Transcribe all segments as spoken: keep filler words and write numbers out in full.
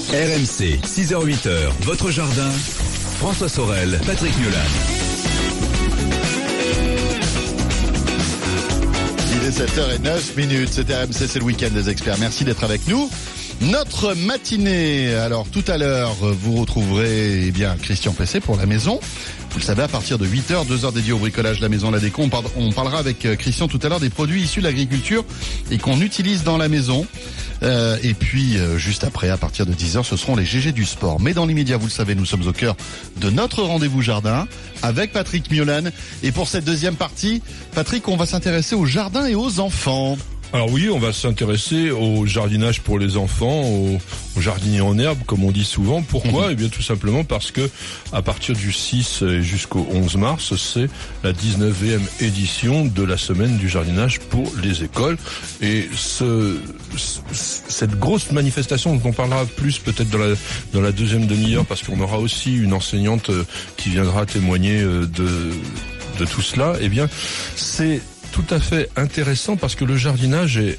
R M C, six heures huit heures, votre jardin, François Sorel, Patrick Miolan. Il est sept heures neuf minutes, c'est R M C, c'est le week-end des experts. Merci d'être avec nous. Notre matinée, alors tout à l'heure, vous retrouverez eh bien Christian Pesset pour la maison. Vous le savez, à partir de huit heures, deux heures dédiées au bricolage, la maison, la déco. On, par- on parlera avec Christian tout à l'heure des produits issus de l'agriculture et qu'on utilise dans la maison. Euh, et puis, euh, juste après, à partir de dix heures, ce seront les G G du sport. Mais dans l'immédiat, vous le savez, nous sommes au cœur de notre rendez-vous jardin avec Patrick Miolan. Et pour cette deuxième partie, Patrick, on va s'intéresser au jardin et aux enfants. Alors oui, on va s'intéresser au jardinage pour les enfants, au, au jardinier en herbe, comme on dit souvent. Pourquoi ? Mmh. Eh bien, tout simplement parce que à partir du six jusqu'au onze mars, c'est la dix-neuvième édition de la semaine du jardinage pour les écoles. Et ce, ce cette grosse manifestation dont on parlera plus peut-être dans la, dans la deuxième demi-heure, parce qu'on aura aussi une enseignante qui viendra témoigner de, de tout cela. Eh bien, c'est tout à fait intéressant parce que le jardinage est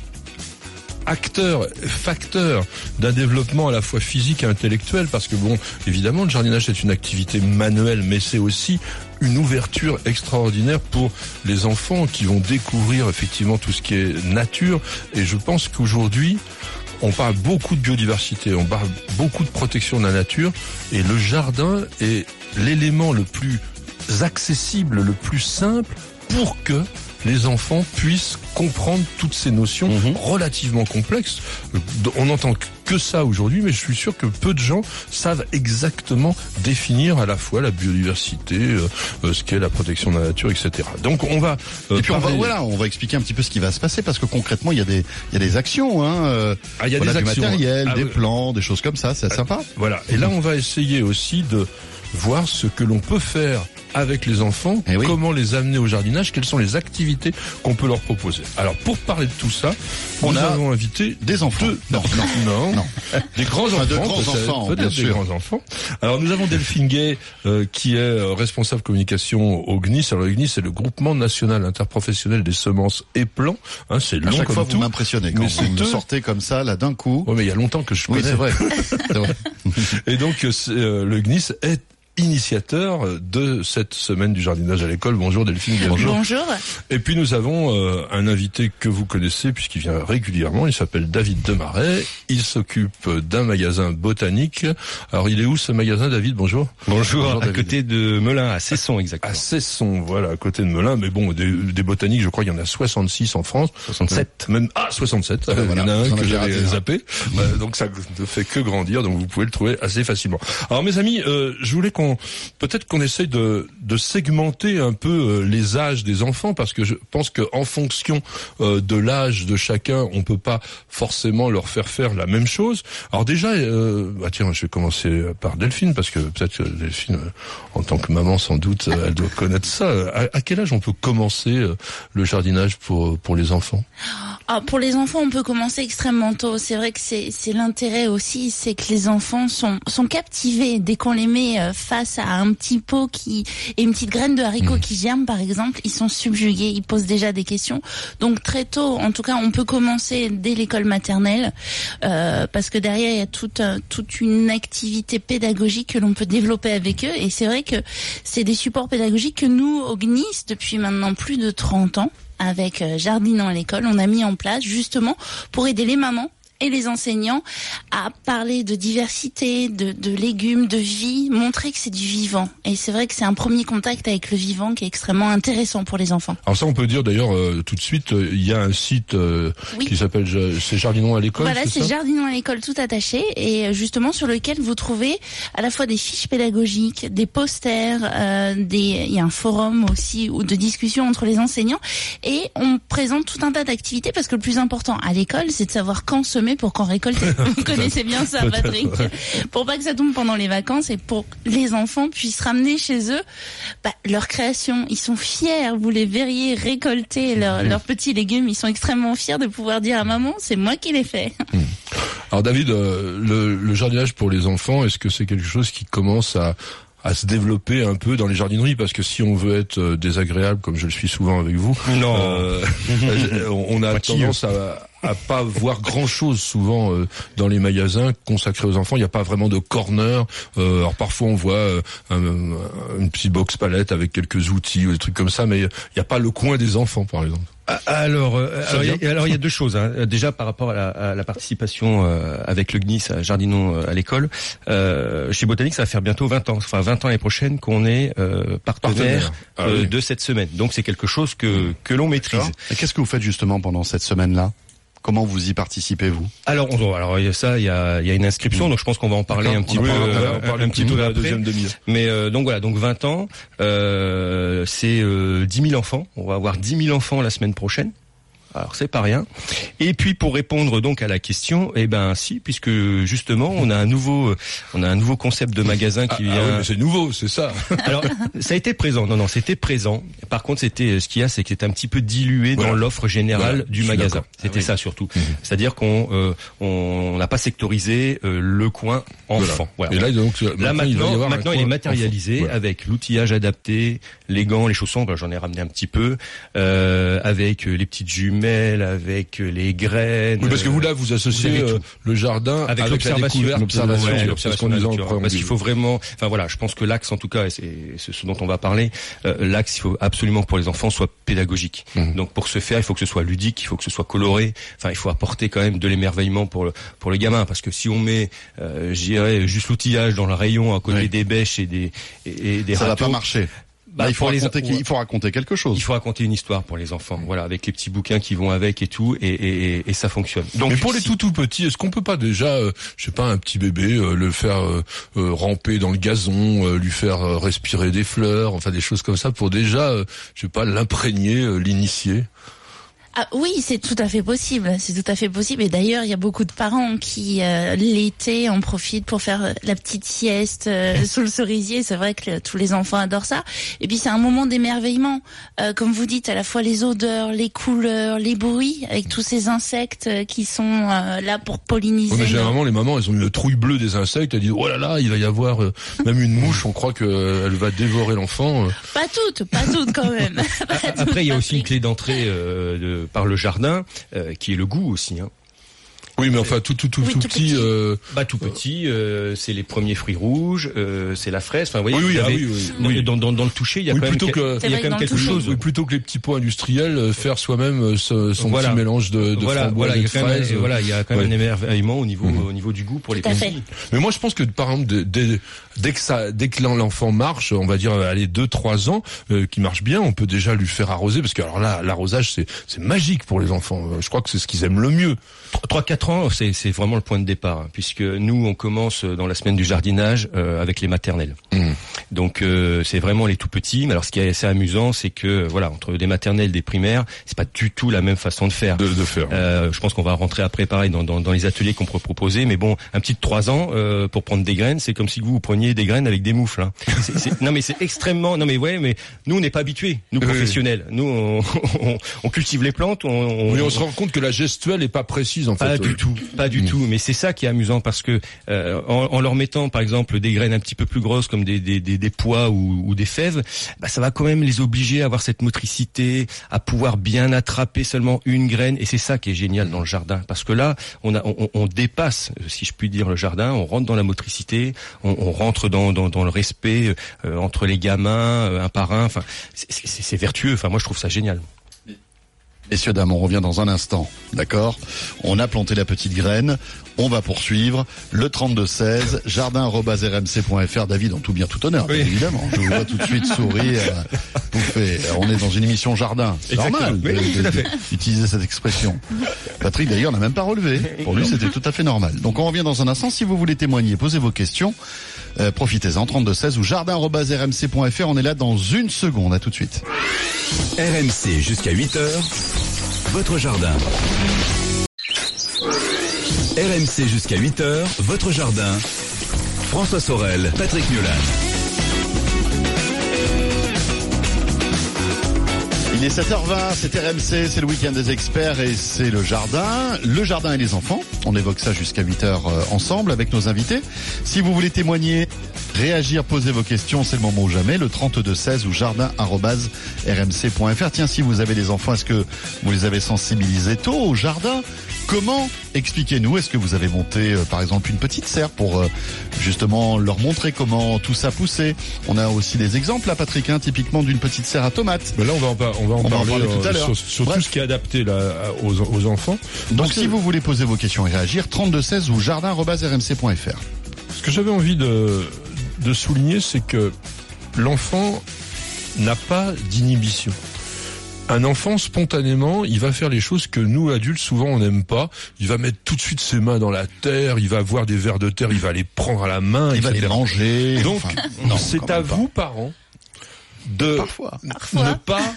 acteur, facteur d'un développement à la fois physique et intellectuel, parce que bon, évidemment, le jardinage c'est une activité manuelle, mais c'est aussi une ouverture extraordinaire pour les enfants qui vont découvrir effectivement tout ce qui est nature. Et je pense qu'aujourd'hui, on parle beaucoup de biodiversité, on parle beaucoup de protection de la nature, et le jardin est l'élément le plus accessible, le plus simple pour que les enfants puissent comprendre toutes ces notions mmh. relativement complexes. On n'entend que ça aujourd'hui, mais je suis sûr que peu de gens savent exactement définir à la fois la biodiversité, euh, ce qu'est la protection de la nature, et cetera. Donc on va euh, et puis parler... on va voilà, on va expliquer un petit peu ce qui va se passer, parce que concrètement il y a des il y a des actions, hein. Euh, ah, il y a voilà, des du actions, matériel, ah, des oui. plans, des choses comme ça, c'est ah, sympa. Voilà. Et là on va essayer aussi de voir ce que l'on peut faire avec les enfants, eh oui. comment les amener au jardinage, quelles sont les activités qu'on peut leur proposer. Alors, pour parler de tout ça, on nous a avons invité des enfants. Deux, non, non, non, non. Des grands enfants. De grands enfants, peut-être bien des sûr. grands enfants. Alors, nous avons Delphine Gay, euh, qui est euh, responsable communication au G N I S. Alors, le G N I S, c'est le Groupement National Interprofessionnel des Semences et Plants. Hein, c'est long à chaque comme fois, tout. vous m'impressionnez quand mais vous me deux... sortez comme ça, là, d'un coup. Oui, mais il y a longtemps que je connais. Oui, c'est vrai. c'est vrai. Et donc, euh, le G N I S est initiateur de cette semaine du jardinage à l'école. Bonjour Delphine. Bonjour. Bonjour. Et puis nous avons euh, un invité que vous connaissez puisqu'il vient régulièrement. Il s'appelle David Demaret. Il s'occupe d'un magasin botanique. Alors il est où ce magasin, David? Bonjour. Bonjour. Bonjour à David. Côté de Melun, à Cesson exactement. À Cesson, voilà, à côté de Melun. Mais bon, des, des botaniques, je crois qu'il y en a soixante-six en France. soixante-sept. Même ah soixante-sept. Ah, voilà. Il y en a un J'en que avais j'avais zappé. euh, donc ça ne fait que grandir. Donc vous pouvez le trouver assez facilement. Alors mes amis, euh, je voulais qu'on peut-être qu'on essaye de, de segmenter un peu euh, les âges des enfants, parce que je pense que en fonction euh, de l'âge de chacun, on peut pas forcément leur faire faire la même chose. Alors déjà, euh, bah tiens, je vais commencer par Delphine, parce que peut-être que Delphine, euh, en tant que maman, sans doute, euh, elle doit connaître ça. À, à quel âge on peut commencer euh, le jardinage pour pour les enfants? Ah, pour les enfants, on peut commencer extrêmement tôt. C'est vrai que c'est c'est l'intérêt aussi, c'est que les enfants sont sont captivés dès qu'on les met euh, face à un petit pot qui et une petite graine de haricot mmh. qui germe par exemple, ils sont subjugués, ils posent déjà des questions. Donc très tôt, en tout cas, on peut commencer dès l'école maternelle, euh, parce que derrière il y a toute toute une activité pédagogique que l'on peut développer avec eux. Et c'est vrai que c'est des supports pédagogiques que nous au G N I S depuis maintenant plus de trente ans, avec Jardinant à l'école, on a mis en place justement pour aider les mamans et les enseignants à parler de diversité, de, de légumes, de vie, montrer que c'est du vivant. Et c'est vrai que c'est un premier contact avec le vivant qui est extrêmement intéressant pour les enfants. Alors ça, on peut dire d'ailleurs euh, tout de suite, euh, il y a un site euh, oui. qui s'appelle c'est Jardinant à l'école. Voilà, c'est, c'est Jardinant à l'école tout attaché, et justement sur lequel vous trouvez à la fois des fiches pédagogiques, des posters, euh, des il y a un forum aussi ou de discussion entre les enseignants, et on présente tout un tas d'activités, parce que le plus important à l'école, c'est de savoir quand semer pour qu'en récolter. Vous connaissez bien ça, Patrick. Pour pas que ça tombe pendant les vacances et pour que les enfants puissent ramener chez eux bah, leur création. Ils sont fiers, vous les verriez récolter leurs leur petits légumes. Ils sont extrêmement fiers de pouvoir dire à maman, c'est moi qui l'ai fait. Alors David, euh, le, le jardinage pour les enfants, est-ce que c'est quelque chose qui commence à à se développer un peu dans les jardineries, parce que si on veut être désagréable, comme je le suis souvent avec vous, non, euh, on a tendance à à pas voir grand chose souvent euh, dans les magasins consacrés aux enfants. Il n'y a pas vraiment de corner. Euh, alors parfois on voit euh, un, une petite box palette avec quelques outils ou des trucs comme ça, mais il n'y a pas le coin des enfants, par exemple. Alors, euh, alors, il y a, alors il y a deux choses. Hein. Déjà par rapport à la, à la participation euh, avec le G N I S à Jardinons euh, à l'école, euh, chez Botanique, ça va faire bientôt vingt ans, enfin vingt ans l'année prochaine qu'on est euh, partenaire, partenaire. Ah, euh, oui. de cette semaine. Donc c'est quelque chose que que l'on maîtrise. Et qu'est-ce que vous faites justement pendant cette semaine-là ? Comment vous y participez, vous ? Alors, on, alors il y a ça, il y a, il y a une inscription, donc je pense qu'on va en parler D'accord. un petit on peu, euh, on parle un, un petit peu la deuxième demi-heure. Mais euh, donc voilà, donc vingt ans, euh, c'est euh, dix mille enfants. On va avoir dix mille enfants la semaine prochaine. Alors c'est pas rien. Et puis pour répondre donc à la question, eh ben si, puisque justement on a un nouveau, on a un nouveau concept de magasin qui vient. Ah, ah oui, mais c'est nouveau, c'est ça. Alors ça a été présent. Non non, c'était présent. Par contre, c'était ce qu'il y a, c'est que c'était un petit peu dilué voilà. dans l'offre générale voilà, du magasin. C'était ah, oui. ça surtout. Mmh. C'est-à-dire qu'on euh, on n'a pas sectorisé euh, le coin enfant. Voilà. Voilà. Et là donc là maintenant, il, maintenant il est matérialisé voilà. avec l'outillage adapté, les gants, les chaussons. Ben, j'en ai ramené un petit peu euh, avec les petites jumes, avec les graines. Oui, parce que vous là vous associez euh, le jardin avec, avec l'observation, l'observation, ouais, l'observation nature. Parce qu'il faut vraiment, enfin voilà, je pense que l'axe en tout cas, et c'est, c'est ce dont on va parler, euh, l'axe il faut absolument que pour les enfants soit pédagogique. Mmh. Donc pour ce faire, il faut que ce soit ludique, il faut que ce soit coloré. Enfin, il faut apporter quand même de l'émerveillement pour le pour le gamin, parce que si on met, euh, je dirais juste l'outillage dans le rayon à côté oui. des bêches et des et, et des ça râteaux, va pas marcher. Bah, il faut raconter, les... il faut raconter quelque chose. Il faut raconter une histoire pour les enfants, voilà, avec les petits bouquins qui vont avec et tout, et, et, et ça fonctionne. Donc, mais pour les tout tout petits, est-ce qu'on peut pas déjà, euh, je sais pas, un petit bébé, euh, le faire euh, euh, ramper dans le gazon, euh, lui faire euh, respirer des fleurs, enfin des choses comme ça, pour déjà, euh, je sais pas, l'imprégner, euh, l'initier? Ah oui, c'est tout à fait possible, c'est tout à fait possible. Et d'ailleurs, il y a beaucoup de parents qui euh, l'été en profitent pour faire la petite sieste euh, sous le cerisier. C'est vrai que tous les enfants adorent ça. Et puis c'est un moment d'émerveillement, euh, comme vous dites, à la fois les odeurs, les couleurs, les bruits, avec tous ces insectes qui sont euh, là pour polliniser. Ouais, mais généralement, les mamans, elles ont une trouille bleue des insectes. Elles disent oh là là, il va y avoir euh, même une mouche. On croit qu'elle euh, va dévorer l'enfant. Euh. Pas toutes, pas toutes quand même. Pas Après, toutes, il y a aussi une clé d'entrée euh, de par le jardin, euh, qui est le goût aussi. Hein. Oui, mais enfin tout tout tout, oui, tout, tout petit. petit. Euh... Bah tout petit, euh, c'est les premiers fruits rouges, euh, c'est la fraise. Enfin, vous voyez, oui, oui, vous ah, avez, oui, oui, oui. Dans, dans, dans le toucher, il y a oui, quand même, que, que, il y a quand même quelque chose. Oui, plutôt que les petits pots industriels, euh, faire soi-même euh, ce, son voilà. petit mélange de, de voilà, framboises voilà, et de fraises. fraises. Voilà, il y a quand même ouais. un émerveillement au niveau, mmh. au niveau du goût pour les petits. Mais moi, je pense que par exemple, dès, dès, dès que ça, dès que l'enfant marche, on va dire, allez, deux, trois ans, euh, qui marche bien, on peut déjà lui faire arroser, parce que alors là, l'arrosage, c'est, c'est magique pour les enfants. Je crois que c'est ce qu'ils aiment le mieux. trois quatre ans, c'est, c'est vraiment le point de départ, hein, puisque nous, on commence dans la semaine du jardinage euh, avec les maternelles. Mmh. Donc, euh, c'est vraiment les tout petits. Mais alors, ce qui est assez amusant, c'est que voilà, entre des maternelles, des primaires, c'est pas du tout la même façon de faire. De, de faire. Euh, je pense qu'on va rentrer après, pareil, dans, dans, dans les ateliers qu'on peut proposer. Mais bon, un petit de trois ans euh, pour prendre des graines, c'est comme si vous, vous preniez des graines avec des moufles. Hein. C'est, c'est, non, mais c'est extrêmement. Non, mais ouais, mais nous, on n'est pas habitués, nous professionnels. Oui. Nous, on, on, on cultive les plantes. On, on, oui, on se rend compte que la gestuelle est pas précise en fait. Pas du tout, pas du mmh. tout. Mais c'est ça qui est amusant, parce que euh, en, en leur mettant par exemple des graines un petit peu plus grosses comme des des des, des pois ou, ou des fèves, bah ça va quand même les obliger à avoir cette motricité, à pouvoir bien attraper seulement une graine. Et c'est ça qui est génial dans le jardin, parce que là on a on, on dépasse, si je puis dire, le jardin. On rentre dans la motricité, on, on rentre dans dans dans le respect euh, entre les gamins, euh, un par un. Enfin, c'est, c'est, c'est vertueux. Enfin, moi je trouve ça génial. Messieurs, dames, on revient dans un instant, d'accord ? On a planté la petite graine, on va poursuivre, le trente-deux seize, jardin arobase r m c point f r, David, en tout bien tout honneur, oui. Bien évidemment, je vous vois tout de suite sourire, bouffer, on est dans une émission jardin, c'est normal oui, de, de, de, d'utiliser cette expression. Patrick, d'ailleurs, n'a même pas relevé, pour lui c'était tout à fait normal. Donc on revient dans un instant, si vous voulez témoigner, posez vos questions, euh, profitez-en, trente-deux seize ou jardin arobase r m c point f r, on est là dans une seconde, à tout de suite. R M C jusqu'à huit heures, votre jardin. R M C jusqu'à huit heures, votre jardin. François Sorel, Patrick Miolan. Il est sept heures vingt, c'est R M C, c'est le week-end des experts et c'est le jardin. Le jardin et les enfants. On évoque ça jusqu'à huit heures ensemble avec nos invités. Si vous voulez témoigner, réagir, poser vos questions, c'est le moment ou jamais. Le trente-deux seize ou jardin arobase r m c point f r. Tiens, si vous avez des enfants, est-ce que vous les avez sensibilisés tôt au jardin ? Comment ? Expliquez-nous. Est-ce que vous avez monté, euh, par exemple, une petite serre pour euh, justement leur montrer comment tout ça poussait ? On a aussi des exemples, là, Patrick, hein, typiquement d'une petite serre à tomates. Mais là, on va en, par- on va en On va en parler, parler tout à euh, l'heure. sur, sur Bref. tout ce qui est adapté là, à- aux, aux enfants. Donc, Parce si que- vous voulez poser vos questions et réagir, trente-deux seize ou jardin arobase r m c point f r. Ce que j'avais envie de, de souligner, c'est que l'enfant n'a pas d'inhibition. Un enfant, spontanément, il va faire les choses que nous, adultes, souvent, on n'aime pas. Il va mettre tout de suite ses mains dans la terre, il va voir des vers de terre, il va les prendre à la main, Il va et cetera. les manger. Donc, Enfin, non, c'est quand à même pas. vous, parents, de Parfois. ne pas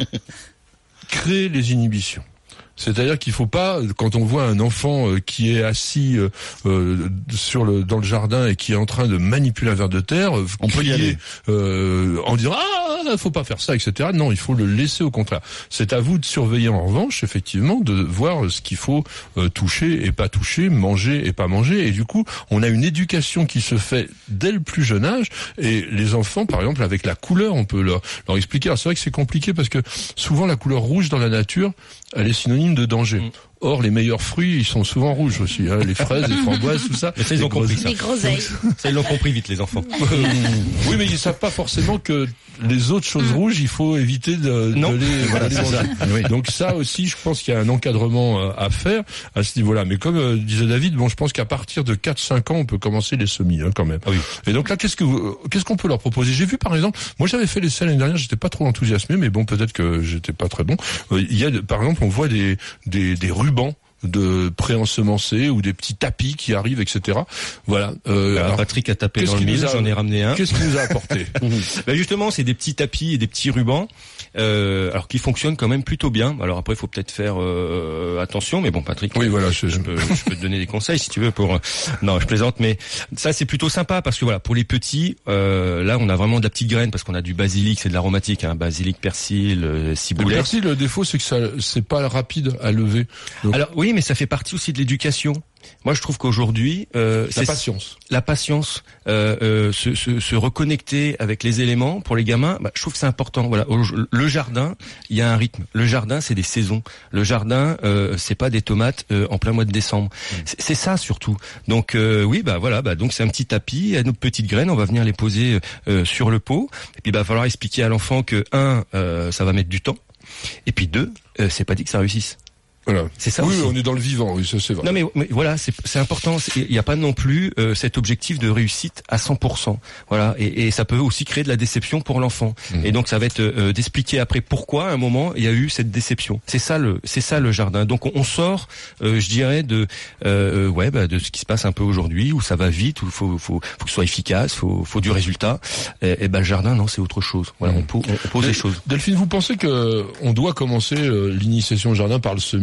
créer les inhibitions. C'est-à-dire qu'il faut pas, quand on voit un enfant euh, qui est assis euh, euh, sur le dans le jardin et qui est en train de manipuler un ver de terre, euh, On peut y crier, aller. euh, en disant ah faut pas faire ça, et cetera. Non, il faut le laisser au contraire. C'est à vous de surveiller en revanche, effectivement, de voir ce qu'il faut euh, toucher et pas toucher, manger et pas manger. Et du coup, on a une éducation qui se fait dès le plus jeune âge. Et les enfants, par exemple, avec la couleur, on peut leur, leur expliquer. Alors c'est vrai que c'est compliqué parce que souvent la couleur rouge dans la nature, elle est synonyme de danger. Mm. Or, les meilleurs fruits, ils sont souvent rouges aussi. Hein, les fraises, les framboises, tout ça. Mais ça, ils Les ont compris grosses- ça. Les groseilles. Ça, ils l'ont compris vite, les enfants. Oui, mais ils savent pas forcément que les autres choses rouges, il faut éviter de, Non. de les, Voilà, de les c'est ça. manger. Oui. Donc ça aussi, je pense qu'il y a un encadrement euh, à faire à ce niveau-là. Mais comme euh, disait David, bon, je pense qu'à partir de quatre cinq ans, on peut commencer les semis, hein, quand même. Ah oui. Et donc là, qu'est-ce que vous, euh, qu'est-ce qu'on peut leur proposer ? J'ai vu par exemple, moi j'avais fait l'essai l'année dernière, j'étais pas trop enthousiasmé, mais bon, peut-être que j'étais pas très bon. Euh, Il y a, par exemple, on voit des des, des rubans de préensemencés ou des petits tapis qui arrivent, et cetera. Voilà. Euh, Alors, alors, Patrick a tapé qu'est-ce dans le qu'il mille, nous a- j'en ai ramené un. qu'est-ce qu'il nous a apporté ? Ben justement, c'est des petits tapis et des petits rubans, euh, alors qui fonctionnent quand même plutôt bien. Alors après, il faut peut-être faire euh, attention, mais bon, Patrick, Oui, voilà. Je, je peux, je peux te donner des conseils si tu veux pour. Non, je plaisante, mais ça c'est plutôt sympa parce que voilà, pour les petits, euh, là on a vraiment de la petite graine parce qu'on a du basilic, c'est de l'aromatique, hein, basilic, persil, euh, Le ciboulette. persil, le défaut, c'est que ça, c'est pas rapide à lever. Donc, Alors oui, mais ça fait partie aussi de l'éducation. Moi, je trouve qu'aujourd'hui, euh, la c'est patience. la patience, euh, euh, se, se, se reconnecter avec les éléments pour les gamins. Bah, je trouve que c'est important. Voilà, Au- le jardin, il y a un rythme. Le jardin, c'est des saisons. Le jardin, euh, c'est pas des tomates euh, en plein mois de décembre. C'est, c'est ça surtout. Donc euh, oui, bah voilà, bah donc c'est un petit tapis, à nos petites graines, on va venir les poser euh, sur le pot. Et puis, bah, va falloir expliquer à l'enfant que un, euh, ça va mettre du temps. Et puis deux, euh, c'est pas dit que ça réussisse. Voilà. C'est ça Oui, aussi. on est dans le vivant. Oui, ça c'est vrai. Non mais, mais voilà, c'est, c'est important. C'est- Il n'y a pas non plus euh, cet objectif de réussite à cent pour cent. Voilà, et, et ça peut aussi créer de la déception pour l'enfant. Mmh. Et donc ça va être euh, d'expliquer après pourquoi à un moment il y a eu cette déception. C'est ça le, c'est ça le jardin. Donc on, on sort, euh, je dirais de, euh, ouais, bah, de ce qui se passe un peu aujourd'hui où ça va vite, où il faut, faut, faut que ce soit efficace, faut, faut du résultat. Et, et ben le jardin non, c'est autre chose. Voilà, Mmh. on, po- on, on pose Mais, les choses. Delphine, vous pensez que on doit commencer euh, l'initiation au jardin par le semis ?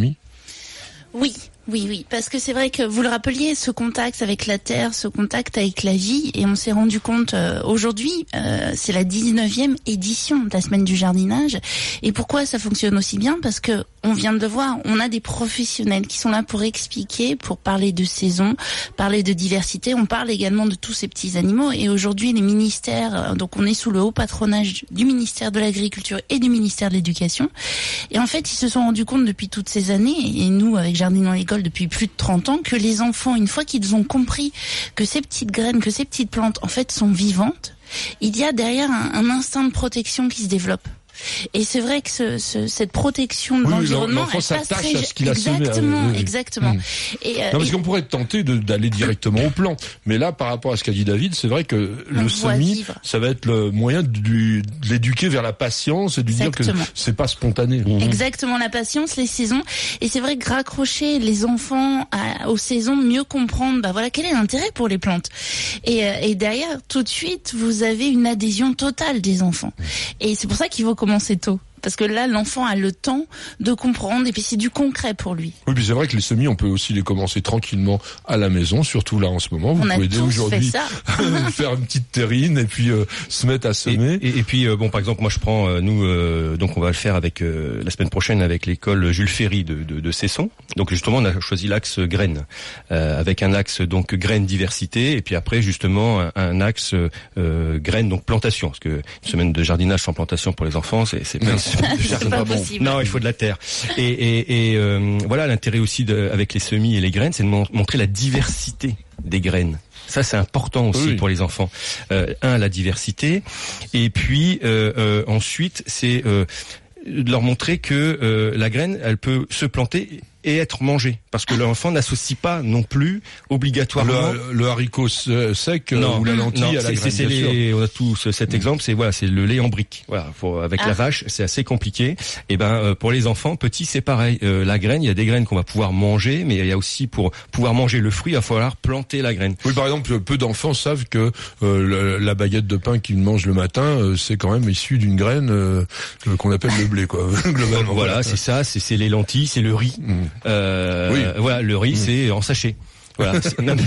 Oui, oui, oui, parce que c'est vrai que vous le rappeliez, ce contact avec la terre, ce contact avec la vie, et on s'est rendu compte euh, aujourd'hui, euh, c'est la dix-neuvième édition de la semaine du jardinage. Et pourquoi ça fonctionne aussi bien ? Parce que on vient de le voir, on a des professionnels qui sont là pour expliquer, pour parler de saison, parler de diversité. On parle également de tous ces petits animaux. Et aujourd'hui, les ministères, euh, donc on est sous le haut patronage du ministère de l'Agriculture et du ministère de l'Éducation. Et en fait, ils se sont rendus compte depuis toutes ces années, et nous, avec Jardin dans l'école depuis plus de trente ans, que les enfants, une fois qu'ils ont compris que ces petites graines, que ces petites plantes, en fait, sont vivantes, il y a derrière un, un instinct de protection qui se développe. Et c'est vrai que ce, ce, cette protection de Oui, l'environnement, l'enfant elle passe s'attache très à ce qu'il a semé. exactement, Oui, oui. exactement. Mm. Et, euh, Non, parce et qu'on pourrait être tenté de- d'aller directement au plan. Mais là, par rapport à ce qu'a dit David, c'est vrai que On le voit semis, vivre. ça va être le moyen de, lui- de l'éduquer vers la patience et de lui dire que Exactement. c'est pas spontané. Exactement, la patience, les saisons. Et c'est vrai que raccrocher les enfants à, aux saisons, mieux comprendre, bah voilà, quel est l'intérêt pour les plantes. Et, euh, et derrière, tout de suite, vous avez une adhésion totale des enfants. Et c'est pour ça qu'il faut commencer tôt. Parce que là, l'enfant a le temps de comprendre et puis c'est du concret pour lui. Oui, puis c'est vrai que les semis, on peut aussi les commencer tranquillement à la maison, surtout là en ce moment. Vous on pouvez dès aujourd'hui fait faire une petite terrine et puis euh, se mettre à semer. Et, et, et puis euh, bon, par exemple, moi je prends euh, nous euh, donc on va le faire avec euh, la semaine prochaine avec l'école Jules Ferry de, de, de Cesson. Donc justement, on a choisi l'axe graines euh, avec un axe donc graines diversité et puis après justement un, un axe euh, graines donc plantation, parce que une semaine de jardinage sans plantation pour les enfants, c'est c'est pas, c'est c'est pas possible. Non, il faut de la terre. Et, et, et euh, voilà, l'intérêt aussi de, avec les semis et les graines, c'est de mon- montrer la diversité des graines. Ça, c'est important aussi oui. pour les enfants. Euh, un, la diversité, et puis euh, euh, ensuite, c'est euh, de leur montrer que euh, la graine, elle peut se planter et être mangée, parce que l'enfant n'associe pas non plus obligatoirement Le, le haricot se- sec euh, ou la lentille non, à la c'est, graine, c'est bien sûr. les, on a tous cet exemple, c'est voilà, c'est le lait en brique. Voilà, faut, avec Ah. la vache, c'est assez compliqué. Et ben euh, pour les enfants petits, c'est pareil. Euh, la graine, il y a des graines qu'on va pouvoir manger, mais il y a aussi pour pouvoir manger le fruit, il va falloir planter la graine. Oui, par exemple, peu d'enfants savent que euh, le- la baguette de pain qu'ils mangent le matin, euh, c'est quand même issu d'une graine euh, qu'on appelle le blé, quoi. Globalement. Voilà, c'est ça, c'est, c'est les lentilles, c'est le riz. Mm. Euh, Oui. Voilà, le riz, Mm. c'est en sachet. Voilà. C'est- non, mais-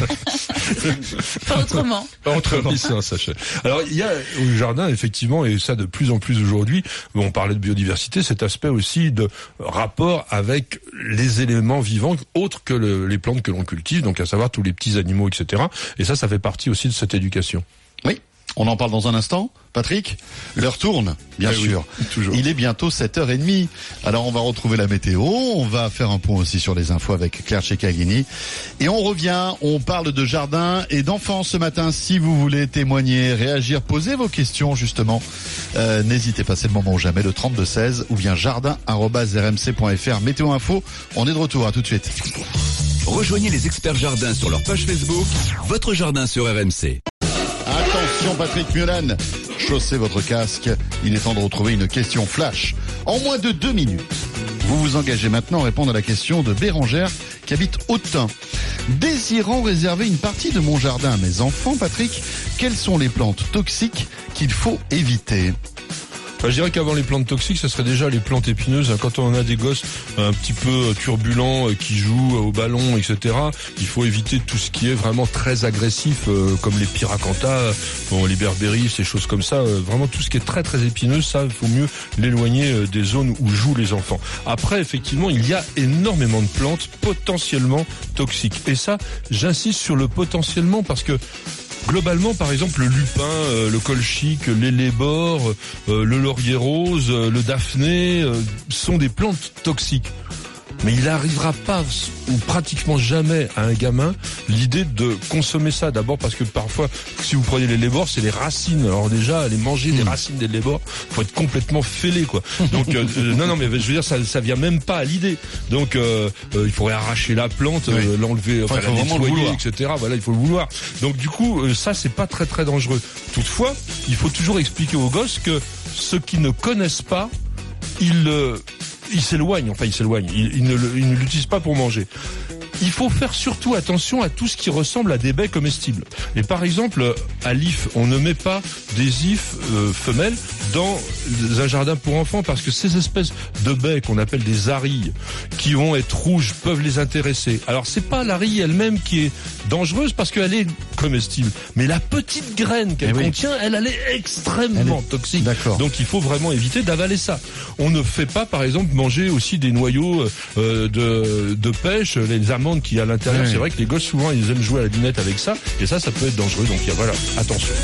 Pas autrement. Autrement, c'est un sachet. Alors, il y a au jardin, effectivement, et ça de plus en plus aujourd'hui, on parlait de biodiversité, cet aspect aussi de rapport avec les éléments vivants autres que le- les plantes que l'on cultive, donc à savoir tous les petits animaux, et cetera. Et ça, ça fait partie aussi de cette éducation. Oui, on en parle dans un instant. Patrick, l'heure tourne, bien Eh oui, sûr. toujours. Il est bientôt sept heures trente. Alors on va retrouver la météo, on va faire un point aussi sur les infos avec Claire Ceccalini. Et on revient, on parle de jardin et d'enfants ce matin. Si vous voulez témoigner, réagir, poser vos questions justement, euh, n'hésitez pas, c'est le moment ou jamais, le trente-deux seize ou bien jardin arobase r m c point f r. Météo info, on est de retour, à tout de suite. Rejoignez les experts jardin sur leur page Facebook, votre jardin sur R M C. Attention Patrick Mulan, chaussez votre casque, il est temps de retrouver une question flash. En moins de deux minutes, vous vous engagez maintenant à répondre à la question de Bérangère qui habite Autun. Désirant réserver une partie de mon jardin à mes enfants, Patrick, quelles sont les plantes toxiques qu'il faut éviter ? Enfin, je dirais qu'avant les plantes toxiques, ça serait déjà les plantes épineuses. Quand on a des gosses un petit peu turbulents euh, qui jouent au ballon, et cetera, il faut éviter tout ce qui est vraiment très agressif, euh, comme les pyracantha, bon, les berbéries, ces choses comme ça. Euh, vraiment tout ce qui est très très épineux, ça, il faut mieux l'éloigner euh, des zones où jouent les enfants. Après, effectivement, il y a énormément de plantes potentiellement toxiques. Et ça, j'insiste sur le potentiellement parce que globalement, par exemple, le lupin, euh, le colchique, l'élébore, euh, le laurier rose, euh, le daphné, euh, sont des plantes toxiques. Mais il n'arrivera pas, ou pratiquement jamais, à un gamin, l'idée de consommer ça. D'abord parce que parfois, si vous prenez les lébores, c'est les racines. Alors déjà, aller manger des racines des lébores, faut être complètement fêlé, quoi. Donc, euh, euh, non, non, mais je veux dire, ça, ça vient même pas à l'idée. Donc, euh, euh, il faudrait arracher la plante, euh, Oui. l'enlever, enfin, Enfin, il faut la vraiment le nettoyer, vouloir. et cetera. Voilà, il faut le vouloir. Donc, du coup, euh, ça, c'est pas très, très dangereux. Toutefois, il faut toujours expliquer aux gosses que ceux qui ne connaissent pas, ils, euh, ils s'éloignent, enfin ils s'éloignent, ils, ils ne le- ils ne l'utilisent pas pour manger. Il faut faire surtout attention à tout ce qui ressemble à des baies comestibles. Et par exemple, à l'I F, on ne met pas des ifs euh, femelles dans un jardin pour enfants parce que ces espèces de baies qu'on appelle des arilles, qui vont être rouges, peuvent les intéresser. Alors c'est pas l'arille elle-même qui est dangereuse parce qu'elle est comestible, mais la petite graine qu'elle Eh oui. contient, elle, elle est extrêmement Elle est- toxique. D'accord. Donc il faut vraiment éviter d'avaler ça. On ne fait pas, par exemple, manger aussi des noyaux euh, de, de pêche, les amandes qui à l'intérieur. Oui. C'est vrai que les gosses souvent ils aiment jouer à la dinette avec ça, et ça, ça peut être dangereux. Donc il y a- voilà, attention.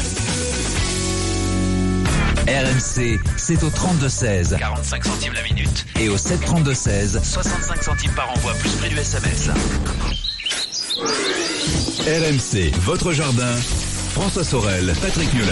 R M C, c'est au trente-deux seize. quarante-cinq centimes la minute. Et au sept trente-deux seize. soixante-cinq centimes par envoi, plus prix du S M S. R M C, votre jardin. François Sorel, Patrick Mulan.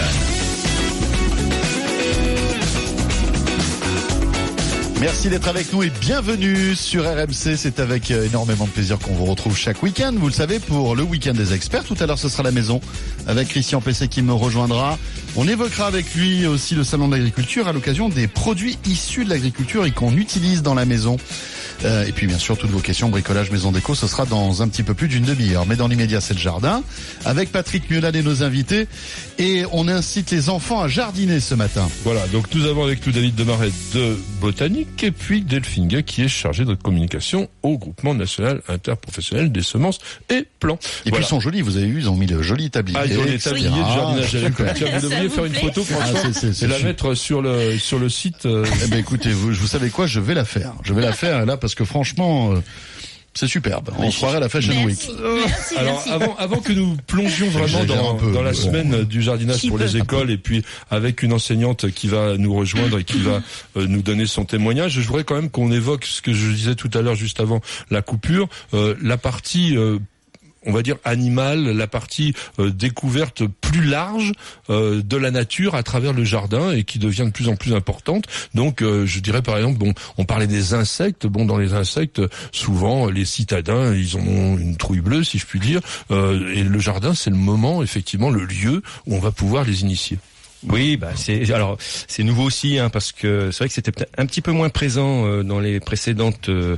Merci d'être avec nous et bienvenue sur R M C. C'est avec euh, énormément de plaisir qu'on vous retrouve chaque week-end. Vous le savez, pour le week-end des experts. Tout à l'heure, ce sera la maison avec Christian Pesset qui me rejoindra. On évoquera avec lui aussi le salon de l'agriculture à l'occasion des produits issus de l'agriculture et qu'on utilise dans la maison. Euh, et puis bien sûr, toutes vos questions, bricolage, maison déco, ce sera dans un petit peu plus d'une demi-heure. Mais dans l'immédiat, c'est le jardin, avec Patrick Mulan et nos invités. Et on incite les enfants à jardiner ce matin. Voilà, donc nous avons avec nous David Demaret de Botanique et puis Delphine Gay qui est chargé de communication au groupement national interprofessionnel des semences et plants. Et voilà. puis ils sont jolis, vous avez vu, ils ont mis le joli tablier. Ah, ils ont les tabliers ah, de jardinage à l'école. Tiens, vous Ça devriez vous faire une plaît photo, François, Ah, c'est- c'est- c'est et la super. mettre sur le sur le site. Euh... Eh ben écoutez, vous, vous savez quoi, je vais la faire. Je vais la faire là parce que franchement, euh, c'est superbe. On se croirait à la Fashion Merci. Week. Merci, Alors merci. avant, avant que nous plongions vraiment J'exagère dans, un peu, dans la mais bon. semaine du jardinage Petit pour peu. les écoles et puis avec une enseignante qui va nous rejoindre et qui va euh, nous donner son témoignage, je voudrais quand même qu'on évoque ce que je disais tout à l'heure juste avant la coupure, euh, la partie euh, on va dire animale, la partie euh, découverte plus large euh, de la nature à travers le jardin et qui devient de plus en plus importante. Donc euh, je dirais par exemple, bon, on parlait des insectes, bon dans les insectes, souvent les citadins, ils ont une trouille bleue si je puis dire, euh, et le jardin c'est le moment, effectivement, le lieu où on va pouvoir les initier. Oui, bah c'est alors c'est nouveau aussi hein, parce que c'est vrai que c'était peut-être un petit peu moins présent euh, dans les précédentes euh,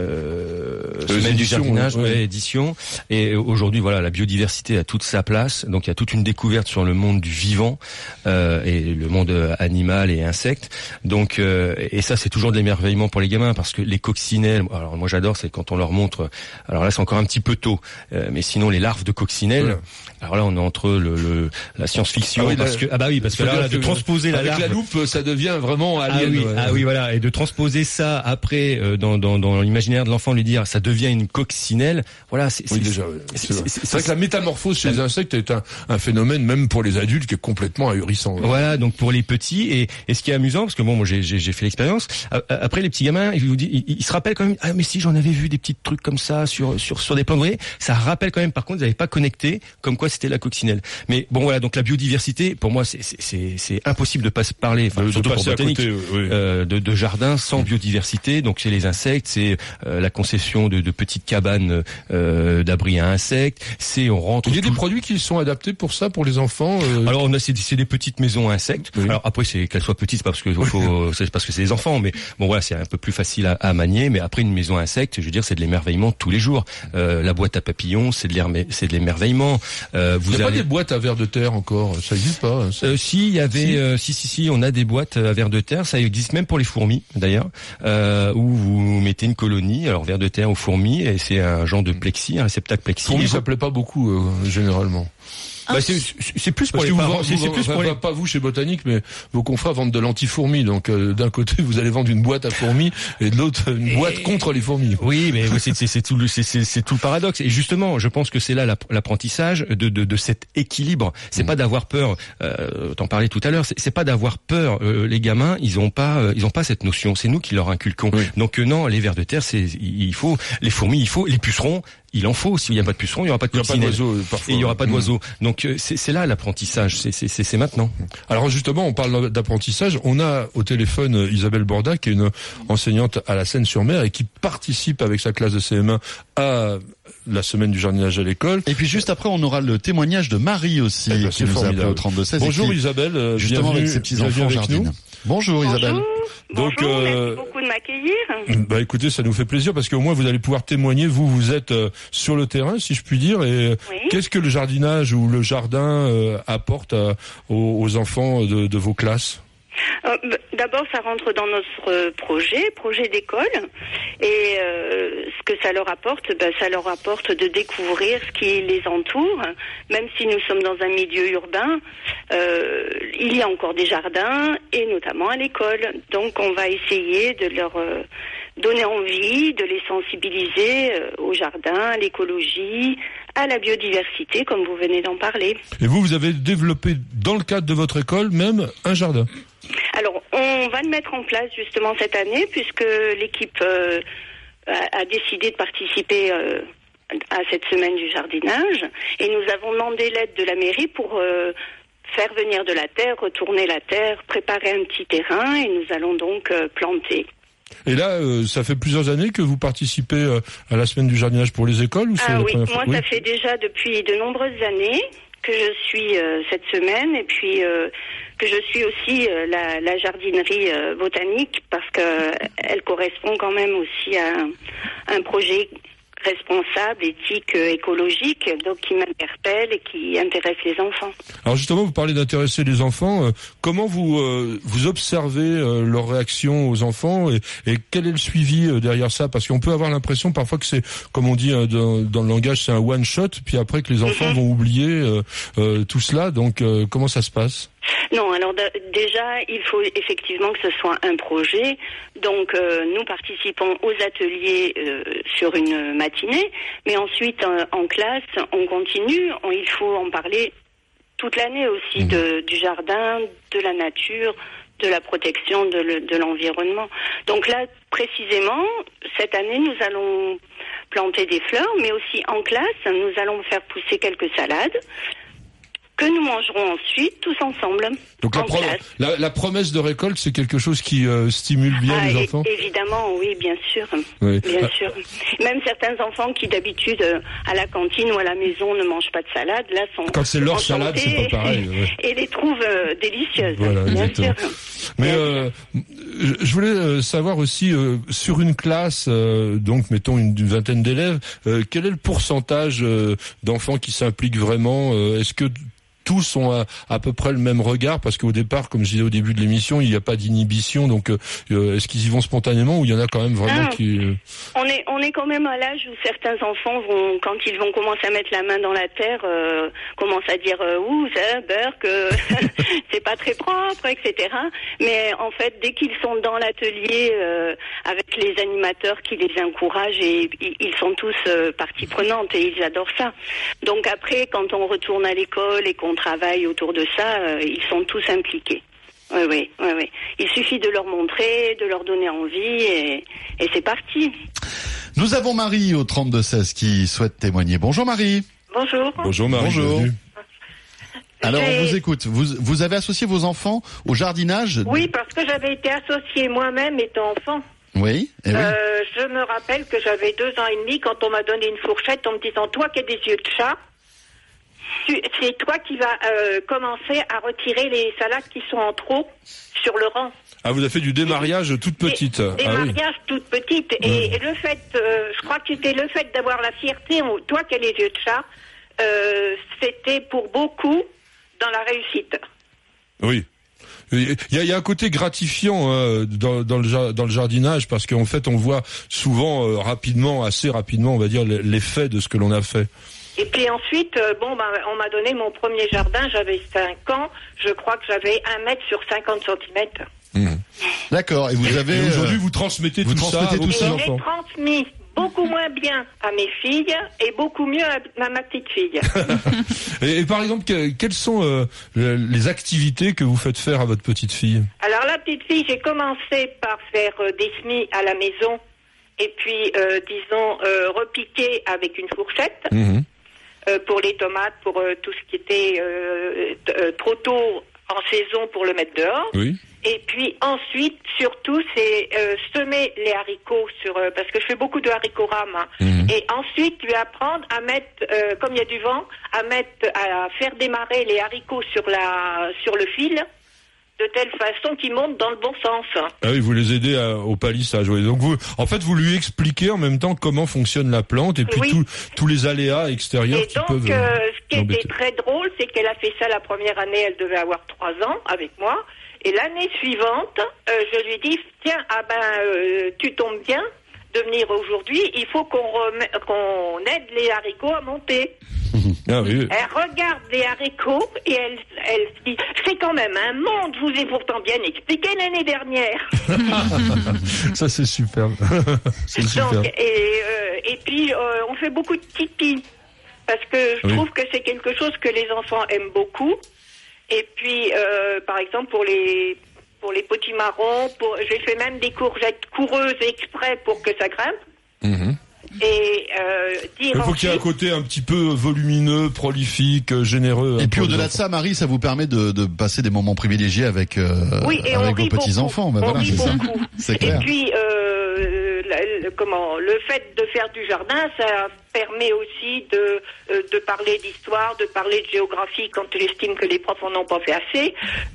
euh, semaines du éditions, jardinage, ouais. ouais, éditions. Et aujourd'hui, voilà, la biodiversité a toute sa place. Donc il y a toute une découverte sur le monde du vivant euh, et le monde animal et insectes. Donc euh, et ça c'est toujours de l'émerveillement pour les gamins parce que les coccinelles. Alors moi j'adore, c'est quand on leur montre. Alors là c'est encore un petit peu tôt, euh, mais sinon les larves de coccinelles. Ouais. Alors là on est entre le, le la science-fiction Ah oui, parce là, que ah bah oui parce que là, là, de que transposer la avec larve. la loupe, ça devient vraiment Ah alien. oui, ouais. ah oui, voilà, et de transposer ça après euh, dans, dans, dans l'imaginaire de l'enfant, lui dire ça devient une coccinelle. Voilà, c'est Oui, c'est- déjà, ouais. c'est- c'est vrai. c'est- C'est vrai que la métamorphose chez les insectes est un, un phénomène, même pour les adultes, qui est complètement ahurissant. ouais. Voilà, donc pour les petits et, et ce qui est amusant parce que bon, moi j'ai j'ai, j'ai fait l'expérience. euh, Après les petits gamins, ils vous disent, ils, ils se rappellent quand même. Ah mais si j'en avais vu des petits trucs comme ça sur sur sur des plans de grès. Ça rappelle quand même. Par contre, ils n'avaient pas connecté comme quoi c'était la coccinelle. Mais bon voilà, donc la biodiversité, pour moi c'est c'est c'est, c'est impossible de pas se parler. Enfin, De- de surtout pour passer à botanique. côté, oui. Euh, de, de jardin sans biodiversité. Donc c'est les insectes, c'est euh, la concession de, de petites cabanes euh, d'abris à insectes. C'est on rentre. Il y a tout des le- produits qui sont adaptés pour ça, pour les enfants. euh, Alors on a c'est, c'est des petites maisons à insectes. Oui. Alors après c'est qu'elles soient petites, c'est pas parce que faut, c'est parce que c'est des enfants, mais bon voilà c'est un peu plus facile à, à manier. Mais après une maison à insectes, je veux dire c'est de l'émerveillement tous les jours. Euh, la boîte à papillons, c'est de l'émerve- c'est de l'émerveillement. Euh, il vous n'y a pas allez des boîtes à vers de terre encore, ça n'existe pas. hein, ça. Euh, si, il y avait, Si. euh, si, si, si, on a des boîtes à vers de terre. Ça existe même pour les fourmis, d'ailleurs, euh, où vous mettez une colonie, alors vers de terre aux fourmis, et c'est un genre de plexi, un réceptacle plexi. Fourmis, Et ça vous- plaît pas beaucoup euh, généralement. bah, c'est, c'est plus pour Parce les que vous, parents. vous, C'est, c'est vous- plus enfin, pour les. pas, pas vous chez Botanique, mais vos confrères vendent de l'anti-fourmis. Donc euh, d'un côté, vous allez vendre une boîte à fourmis et de l'autre une boîte contre les fourmis. Oui, mais oui, c'est, c'est, c'est tout le, c'est, c'est, c'est tout le paradoxe. Et justement, je pense que c'est là l'app- l'apprentissage de, de, de cet équilibre. C'est pas d'avoir peur. Euh, t'en parlais tout à l'heure. C'est, c'est pas d'avoir peur. Euh, les gamins, ils ont pas, euh, ils ont pas cette notion. C'est nous qui leur inculquons. Oui. Donc euh, non, les vers de terre, c'est, il faut les fourmis, il faut les pucerons. Il en faut. S'il n'y a pas de pucerons, il n'y aura pas de Il n'y a pas coccinelle. d'oiseaux euh, parfois. Et il y aura pas Mm. d'oiseaux. Donc euh, c'est, c'est là l'apprentissage. C'est, c'est, c'est, c'est maintenant. Alors justement, on parle d'apprentissage. On a au téléphone euh, Isabelle Borda, qui est une enseignante à la Seine-sur-Mer et qui participe avec sa classe de C M un à la semaine du jardinage à l'école. Et puis juste après, on aura le témoignage de Marie aussi, Eh ben, qui c'est nous a appelé formidable. au trente-deux seize. Bonjour et qui, Isabelle, euh, justement bienvenue, avec ses bienvenue petits-enfants avec nous. jardine. Bonjour Isabelle. Donc, Bonjour, euh, merci beaucoup de m'accueillir. Bah écoutez, ça nous fait plaisir parce qu'au moins vous allez pouvoir témoigner. Vous, vous êtes euh, sur le terrain, si je puis dire. Et Oui. qu'est-ce que le jardinage ou le jardin euh, apporte à- aux, aux enfants de, de vos classes? Euh, b- D'abord, ça rentre dans notre euh, projet, projet d'école. Et euh, ce que ça leur apporte, ben, ça leur apporte de découvrir ce qui les entoure. Même si nous sommes dans un milieu urbain, euh, il y a encore des jardins, et notamment à l'école. Donc, on va essayer de leur euh, donner envie, de les sensibiliser euh, au jardin, à l'écologie, à la biodiversité, comme vous venez d'en parler. Et vous, vous avez développé dans le cadre de votre école même un jardin. Alors, on va le mettre en place justement cette année, puisque l'équipe euh, a, a décidé de participer euh, à cette semaine du jardinage, et nous avons demandé l'aide de la mairie pour euh, faire venir de la terre, retourner la terre, préparer un petit terrain, et nous allons donc euh, planter. Et là, euh, ça fait plusieurs années que vous participez euh, à la semaine du jardinage pour les écoles ou c'est Ah la oui, première moi fois? ça fait déjà depuis de nombreuses années que je suis euh, cette semaine, et puis euh, que je suis aussi euh, la, la jardinerie euh, botanique parce que elle correspond quand même aussi à un, un projet responsable, éthique, euh, écologique, donc qui m'interpelle et qui intéresse les enfants. Alors justement, vous parlez d'intéresser les enfants. Euh, comment vous euh, vous observez euh, leur réaction aux enfants et, et quel est le suivi euh, derrière ça? Parce qu'on peut avoir l'impression parfois que c'est, comme on dit euh, dans, dans le langage, c'est un one shot, puis après que les enfants mm-hmm. vont oublier euh, euh, tout cela. Donc euh, comment ça se passe? Non, alors d- déjà, il faut effectivement que ce soit un projet. Donc, euh, nous participons aux ateliers euh, sur une matinée, mais ensuite, euh, en classe, on continue. On, il faut en parler toute l'année aussi mmh. de, du jardin, de la nature, de la protection de, le, de l'environnement. Donc là, précisément, cette année, nous allons planter des fleurs, mais aussi en classe, nous allons faire pousser quelques salades que nous mangerons ensuite tous ensemble. Donc la, pro- la, la promesse de récolte, c'est quelque chose qui euh, stimule bien ah, les enfants? Évidemment, oui, bien sûr. Oui. Bien ah. sûr. Même certains enfants qui d'habitude euh, à la cantine ou à la maison ne mangent pas de salade, là sont quand c'est leur salade, c'est pas pareil. Et, ouais. et les trouvent euh, délicieuses. Voilà, bien exactement. sûr. Mais euh, je voulais savoir aussi euh, sur une classe, euh, donc mettons une, une vingtaine d'élèves, euh, quel est le pourcentage euh, d'enfants qui s'impliquent vraiment? euh, Est-ce que tous ont à, à peu près le même regard, parce qu'au départ, comme je disais au début de l'émission, il n'y a pas d'inhibition, donc euh, est-ce qu'ils y vont spontanément ou il y en a quand même vraiment ah, qui... Euh... On est on est quand même à l'âge où certains enfants vont, quand ils vont commencer à mettre la main dans la terre, euh, commencent à dire euh, ouh, ça, beurre, que c'est pas très propre, et cetera. Mais en fait, dès qu'ils sont dans l'atelier euh, avec les animateurs qui les encouragent, et ils sont tous euh, partie prenante et ils adorent ça. Donc après, quand on retourne à l'école et qu'on travail autour de ça, euh, ils sont tous impliqués. Oui, oui, oui, oui. Il suffit de leur montrer, de leur donner envie et, et c'est parti. Nous avons Marie au trente-deux seize qui souhaite témoigner. Bonjour Marie. Bonjour. Bonjour Marie. Bonjour. Bienvenue. Alors J'ai... on vous écoute. Vous, vous avez associé vos enfants au jardinage? Oui, parce que j'avais été associée moi-même étant enfant. Oui, eh oui. Euh, je me rappelle que j'avais deux ans et demi quand on m'a donné une fourchette en me disant « Toi qui as des yeux de chat, c'est toi qui vas euh, commencer à retirer les salades qui sont en trop sur le rang. » Ah, vous avez fait du démariage toute petite. Des, ah, démariage oui. toute petite. Et, mmh. et le fait, euh, je crois que c'était le fait d'avoir la fierté, toi qui as les yeux de chat, euh, c'était pour beaucoup dans la réussite. Oui. Il y a, il y a un côté gratifiant hein, dans, dans, le, dans le jardinage parce qu'en fait on voit souvent euh, rapidement, assez rapidement on va dire l'effet de ce que l'on a fait. Et puis ensuite, euh, bon, bah, on m'a donné mon premier jardin, j'avais cinq ans, je crois que j'avais un mètre sur cinquante centimètres. Mmh. D'accord, et vous avez... Et aujourd'hui euh, vous transmettez vous tout transmettez ça tout aux ça. Et j'ai transmis beaucoup moins bien à mes filles et beaucoup mieux à ma, ma petite fille. et, et par exemple, que, quelles sont euh, les activités que vous faites faire à votre petite fille? Alors la petite fille, j'ai commencé par faire euh, des semis à la maison et puis, euh, disons, euh, repiquer avec une fourchette. Mmh. Euh, pour les tomates, pour euh, tout ce qui était euh, t- euh, trop tôt en saison pour le mettre dehors. Oui. Et puis ensuite, surtout, c'est euh, semer les haricots sur euh, parce que je fais beaucoup de haricots rames. Hein. Mmh. Et ensuite, lui apprendre à mettre, euh, comme il y a du vent, à mettre, à faire démarrer les haricots sur la sur le fil, de telle façon qu'ils montent dans le bon sens. Ah oui, vous les aidez à, au palissage. Oui. Donc vous, en fait, vous lui expliquez en même temps comment fonctionne la plante et puis oui. tout, tous les aléas extérieurs et qui donc, peuvent. Donc, euh, ce qui embêter. était très drôle, c'est qu'elle a fait ça la première année. Elle devait avoir trois ans avec moi. Et l'année suivante, euh, je lui dis tiens, ah ben, euh, tu tombes bien de venir aujourd'hui. Il faut qu'on remet, qu'on aide les haricots à monter. Ah oui. Elle regarde les haricots et elle, elle se dit c'est quand même un monde, je vous ai pourtant bien expliqué l'année dernière. Ça c'est super. C'est super. Donc, et, euh, et puis euh, on fait beaucoup de tipi parce que je oui. trouve que c'est quelque chose que les enfants aiment beaucoup. Et puis euh, par exemple pour les pour les potimarrons, pour, j'ai fait même des courgettes coureuses exprès pour que ça grimpe. Mmh. Et euh, dire il faut qu'il y ait un côté un petit peu volumineux, prolifique, généreux. Et puis au-delà de ça, Marie, ça vous permet de, de passer des moments privilégiés avec, euh, oui, et avec vos petits-enfants. Ben on voilà, rit c'est beaucoup. Ça. C'est clair. Et puis, euh, le, le, comment, le fait de faire du jardin, ça permet aussi de, euh, de parler d'histoire, de parler de géographie quand tu estimes que les profs en ont pas fait assez.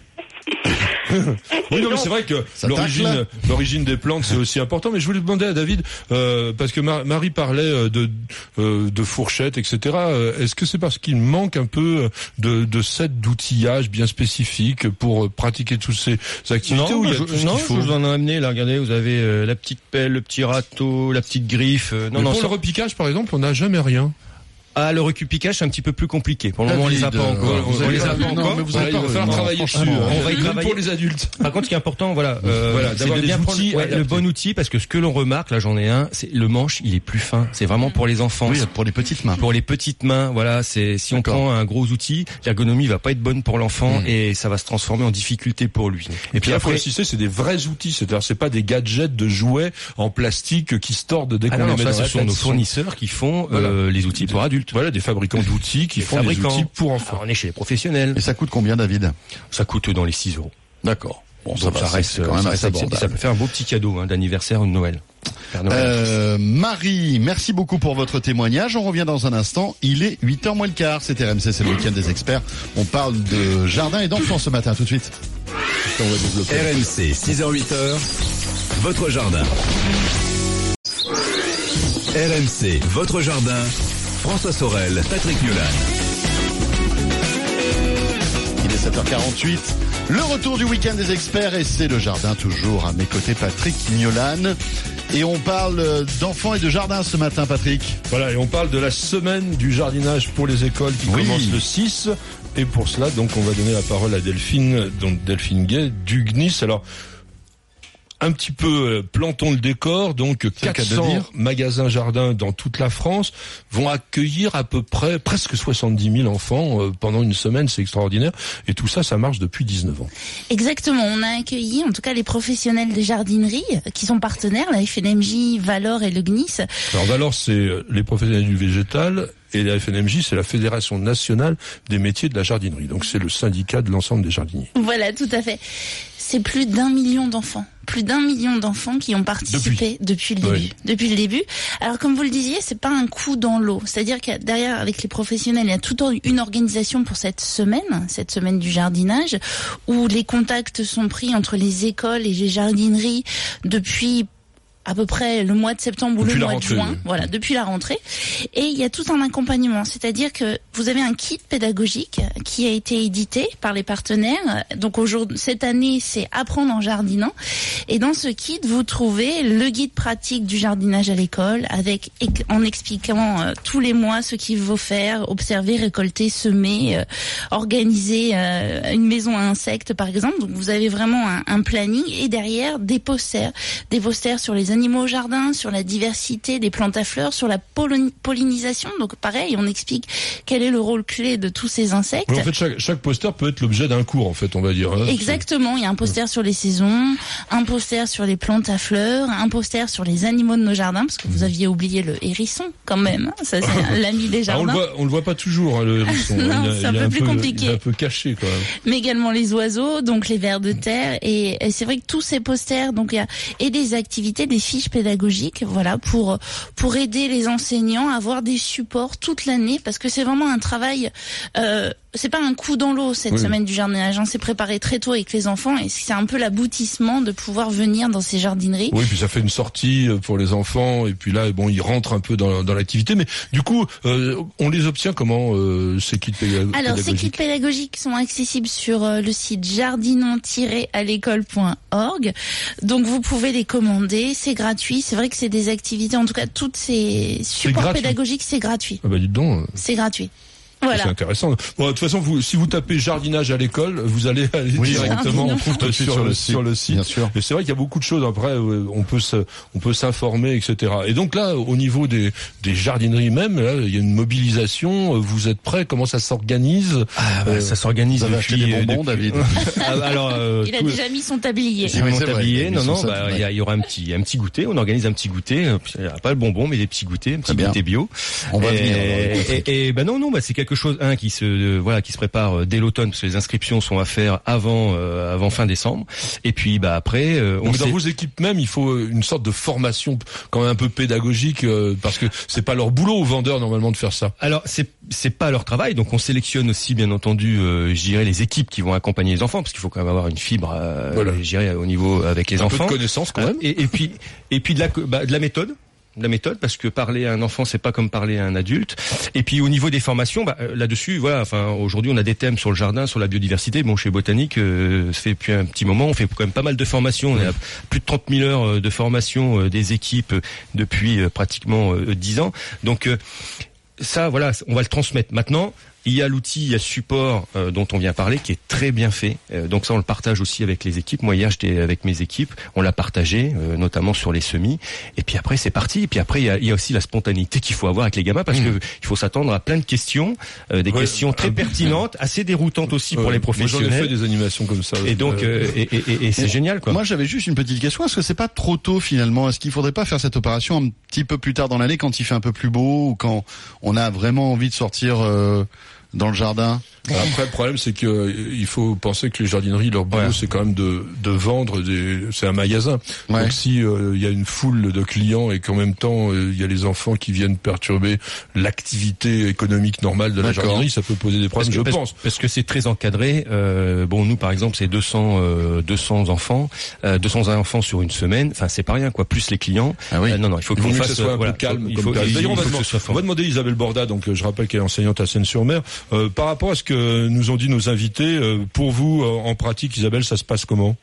Oui, non, mais c'est vrai que Ça l'origine, tacle. l'origine des plantes, c'est aussi important. Mais je voulais demander à David, euh, parce que Mar- Marie parlait de euh, de fourchettes, et cetera. Est-ce que c'est parce qu'il manque un peu de de set d'outillage bien spécifique pour pratiquer toutes ces activités, Non, ou il y a je, tout ce non, qu'il faut? je vous en ai amené là. Regardez, vous avez euh, la petite pelle, le petit râteau, la petite griffe. Euh, non, Mais non, pour ça- le repiquage, par exemple, on n'a jamais rien. Ah, le recupiquage, c'est un petit peu plus compliqué. Pour le moment, on les a pas David, encore. euh, vous on avez les a pas- pas non, encore. mais vous Voilà, avez il va pas- falloir non, travailler dessus. franchement, hein. on va y Même travailler. pour les adultes. Par contre, ce qui est important, voilà, euh, Voilà, c'est d'avoir de des bien outils prendre ouais, le adaptés. bon outil, parce que ce que l'on remarque, là, j'en ai un, c'est le manche, il est plus fin. C'est vraiment pour les enfants. Oui, pour les petites mains. Pour les petites mains, voilà, c'est si on D'accord. prend un gros outil, l'ergonomie va pas être bonne pour l'enfant Mmh. et ça va se transformer en difficulté pour lui. Et puis là, faut après, insister, c'est des vrais outils. C'est-à-dire, c'est pas des gadgets de jouets en plastique qui se tordent dès ah qu'on non, les non, met ça, dans ce la sont tête. nos Ce sont- fournisseurs qui font Voilà. euh, les outils pour adultes. Voilà, des fabricants d'outils qui Des font fabricants. des outils pour enfants. Alors, on est chez les professionnels. Et ça coûte combien, David? Ça coûte dans les six euros. D'accord. Bon, ça, Donc va, ça c'est- reste c'est quand même ça, assez reste- ça abordable. peut faire un beau petit cadeau hein, d'anniversaire ou de Noël. Père Noël. Euh, Marie, merci beaucoup pour votre témoignage. On revient dans un instant. Il est huit heures moins le quart. C'est R M C, c'est le week-end des experts. On parle de jardin et d'enfants ce matin. Tout de suite. On va développer. R M C, six heures huit heures, votre jardin. R M C, votre jardin. François Sorel, Patrick Miolan. Il est sept heures quarante-huit. Le retour du week-end des experts et c'est le jardin toujours à mes côtés, Patrick Miolan. Et on parle d'enfants et de jardin ce matin, Patrick. Voilà, et on parle de la semaine du jardinage pour les écoles qui Oui. commence le six. Et pour cela, donc, on va donner la parole à Delphine, donc Delphine Gay, du G N I S. Alors, un petit peu euh, plantons le décor, donc C'est le cas de quatre cents dire. magasins jardins dans toute la France vont accueillir à peu près presque soixante-dix mille enfants euh, pendant une semaine, c'est extraordinaire. Et tout ça, ça marche depuis dix-neuf ans. Exactement, on a accueilli en tout cas les professionnels des jardineries euh, qui sont partenaires, la F N M J, Valor et le G N I S. Alors Valor, c'est euh, les professionnels du végétal, et la F N M J, c'est la Fédération nationale des métiers de la jardinerie. Donc c'est le syndicat de l'ensemble des jardiniers. Voilà, tout à fait. C'est plus d'un million d'enfants. Plus d'un million d'enfants qui ont participé depuis, depuis le début. Oui. Depuis le début. Alors, comme vous le disiez, c'est pas un coup dans l'eau. C'est-à-dire qu'il y a derrière, avec les professionnels, il y a toute une organisation pour cette semaine, cette semaine du jardinage, où les contacts sont pris entre les écoles et les jardineries depuis à peu près le mois de septembre ou Depuis le la mois rentrée, de juin, oui. voilà, depuis la rentrée. Et il y a tout un accompagnement, c'est-à-dire que vous avez un kit pédagogique qui a été édité par les partenaires. Donc aujourd'hui, cette année, c'est Apprendre en jardinant. Et dans ce kit, vous trouvez le guide pratique du jardinage à l'école, avec en expliquant euh, tous les mois ce qu'il faut faire, observer, récolter, semer, euh, organiser euh, une maison à insectes, par exemple. Donc vous avez vraiment un, un planning et derrière des posters, des posters sur les animaux au jardin, sur la diversité des plantes à fleurs, sur la pollen- pollinisation. Donc pareil, on explique quel est le rôle clé de tous ces insectes. Oui, en fait, chaque, chaque poster peut être l'objet d'un cours, en fait, on va dire. Hein. Exactement, il y a un poster sur les saisons, un poster sur les plantes à fleurs, un poster sur les animaux de nos jardins, parce que vous aviez oublié le hérisson quand même, hein. Ça c'est l'ami des Ah, on le jardins. voit, on le voit pas toujours, hein, le hérisson. Non, Il a- c'est un il est peu plus compliqué. Il est un peu caché, quand même. Mais également les oiseaux, donc les vers de terre, et, et c'est vrai que tous ces posters, donc il y a et des activités, des fiches pédagogiques, voilà, pour pour aider les enseignants à avoir des supports toute l'année, parce que c'est vraiment un travail. Euh, c'est pas un coup dans l'eau cette Oui. semaine du jardinage, hein, c'est préparé très tôt avec les enfants, et c'est un peu l'aboutissement de pouvoir venir dans ces jardineries. Oui, puis ça fait une sortie euh, pour les enfants, et puis là, bon, ils rentrent un peu dans, dans l'activité. Mais du coup, euh, on les obtient comment, euh, ces kits pédag- Alors, ces kits pédagogiques? pédagogiques sont accessibles sur euh, le site jardinant tiret à l'école point org. Donc, vous pouvez les commander. C'est gratuit. C'est vrai que c'est des activités, en tout cas, toutes ces supports gratuit. pédagogiques, c'est gratuit. Ah bah dites donc. C'est gratuit. C'est Voilà. intéressant. Bon, de toute façon, vous, si vous tapez jardinage à l'école, vous allez aller Oui, directement on trouve tout de suite sur, sur le, le site, sur le site. bien sûr. Et c'est vrai qu'il y a beaucoup de choses. Après, euh, on peut se, on peut s'informer, et cetera. Et donc là, au niveau des, des jardineries même, là, il y a une mobilisation. Vous êtes prêts? Comment ça s'organise? Ah, bah, Euh, ça s'organise Vous avez depuis. acheté des euh, bonbons, depuis- David. Ah, alors, euh, Il a tout- déjà mis son tablier. J'ai Oui, mon c'est vrai, tablier. il a mis Non, son non, sac, bah, il ouais. y, a- il y aura un petit, un petit goûter. On organise un petit goûter. Il n'y a pas le bonbon, mais des petits goûters, un petit bien. goûter bio. On va et, venir, alors, Et, et, bah non, non, bah c'est quelque quelque chose, un qui se, euh, voilà, qui se prépare dès l'automne parce que les inscriptions sont à faire avant, euh, avant fin décembre. Et puis, bah après, euh, on Donc, sait... dans vos équipes même, il faut une sorte de formation quand même un peu pédagogique euh, parce que c'est pas leur boulot aux vendeurs normalement de faire ça. Alors c'est c'est pas leur travail, donc on sélectionne aussi bien entendu, euh, je dirais les équipes qui vont accompagner les enfants parce qu'il faut quand même avoir une fibre, euh, voilà. je dirais au niveau avec les un enfants. Un peu de connaissance quand même. Et, et puis et puis de la bah, de la méthode. De la méthode parce que parler à un enfant c'est pas comme parler à un adulte. Et puis au niveau des formations, bah, là-dessus, voilà. Enfin, aujourd'hui on a des thèmes sur le jardin, sur la biodiversité. Bon, chez Botanique, euh, ça fait depuis un petit moment, on fait quand même pas mal de formations. On a plus de trente mille heures de formation euh, des équipes depuis euh, pratiquement euh, dix ans. Donc euh, ça, voilà, on va le transmettre. Maintenant, il y a l'outil, il y a le support euh, dont on vient parler qui est très bien fait. Euh, donc ça, on le partage aussi avec les équipes. Moi, hier, j'étais avec mes équipes. On l'a partagé, euh, notamment sur les semis. Et puis après, c'est parti. Et puis après, il y a, il y a aussi la spontanéité qu'il faut avoir avec les gamins parce mmh. que il faut s'attendre à plein de questions, euh, des ouais, questions très pertinentes, assez déroutantes aussi ouais, pour les professionnels. Moi, j'en ai fait des animations comme ça. Et donc, euh, et, et, et, et c'est génial, quoi. Moi, j'avais juste une petite question. Est-ce que c'est pas trop tôt finalement? Est-ce qu'il faudrait pas faire cette opération un petit peu plus tard dans l'année, quand il fait un peu plus beau ou quand on a vraiment envie de sortir euh, dans le jardin? Après, le problème, c'est que euh, il faut penser que les jardineries, leur boulot, ouais. c'est quand même de, de vendre des, c'est un magasin. Ouais. Donc, si il euh, y a une foule de clients et qu'en même temps il euh, y a les enfants qui viennent perturber l'activité économique normale de la D'accord. jardinerie, ça peut poser des problèmes, que, je parce, pense. Parce que c'est très encadré. Euh, bon, nous, par exemple, c'est deux cents, euh, deux cents enfants, euh, deux cents enfants sur une semaine. Enfin, c'est pas rien, quoi. Plus les clients. Ah oui. Euh, non, non, il faut qu'on fasse que ça soit un voilà, peu calme. Il faut, D'ailleurs, il on, va faut demander, on va demander Isabelle Borda, donc euh, je rappelle qu'elle est enseignante à Seine-sur-Mer, euh, par rapport à ce que nous ont dit nos invités. Euh, pour vous, euh, en pratique, Isabelle, ça se passe comment?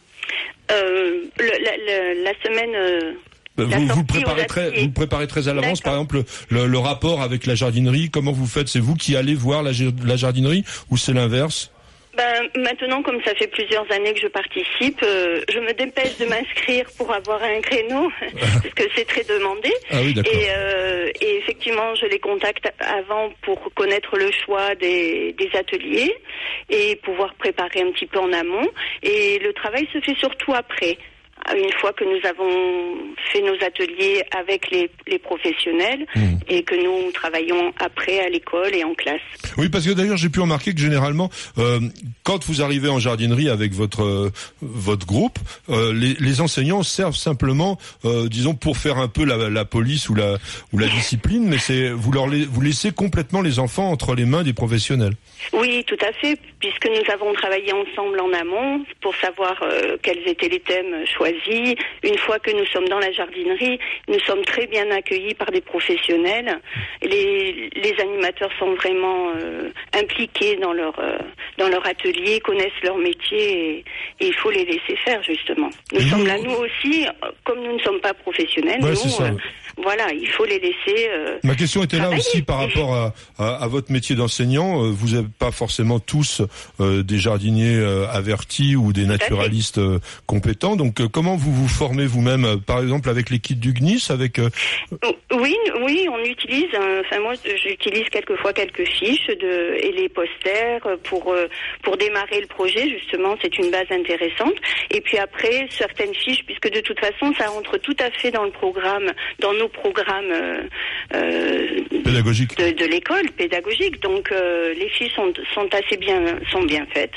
euh, le, la, la, la semaine. Euh... Vous, vous, le préparez très, vous le préparez très à l'avance, par exemple, le, le rapport avec la jardinerie, comment vous faites? C'est vous qui allez voir la, la jardinerie ou c'est l'inverse? Ben, maintenant, comme ça fait plusieurs années que je participe, euh, je me dépêche de m'inscrire pour avoir un créneau, parce que c'est très demandé. Ah oui, d'accord. Et, euh, et effectivement, je les contacte avant pour connaître le choix des, des ateliers et pouvoir préparer un petit peu en amont. Et le travail se fait surtout après. Une fois que nous avons fait nos ateliers avec les, les professionnels mmh. et que nous travaillons après à l'école et en classe. Oui, parce que d'ailleurs j'ai pu remarquer que généralement, euh, quand vous arrivez en jardinerie avec votre euh, votre groupe, euh, les, les enseignants servent simplement, euh, disons, pour faire un peu la, la police ou la ou la discipline, mais c'est vous leur vous laissez complètement les enfants entre les mains des professionnels. Oui, tout à fait, puisque nous avons travaillé ensemble en amont pour savoir euh, quels étaient les thèmes choisis. Une fois que nous sommes dans la jardinerie, nous sommes très bien accueillis par des professionnels. Les, les animateurs sont vraiment euh, impliqués dans leur euh, dans leur atelier, connaissent leur métier et, et il faut les laisser faire justement. Nous et sommes nous... là nous aussi, comme nous ne sommes pas professionnels, ouais, nous, euh, voilà, il faut les laisser. Euh, Ma question était travailler. là aussi par rapport à, à, à votre métier d'enseignant. Vous n'êtes pas forcément tous euh, des jardiniers euh, avertis ou des naturalistes euh, compétents. Donc euh, comment vous vous formez vous-même, euh, par exemple avec les kits du G N I S, avec euh... Oui, oui, on utilise. Euh, enfin moi, j'utilise quelquefois quelques fiches de et les posters pour euh, pour démarrer le projet. Justement, c'est une base intéressante. Et puis après, certaines fiches, puisque de toute façon, ça entre tout à fait dans le programme, dans nos programmes euh, euh, pédagogiques de, de l'école pédagogique. Donc euh, les fiches sont sont assez bien sont bien faites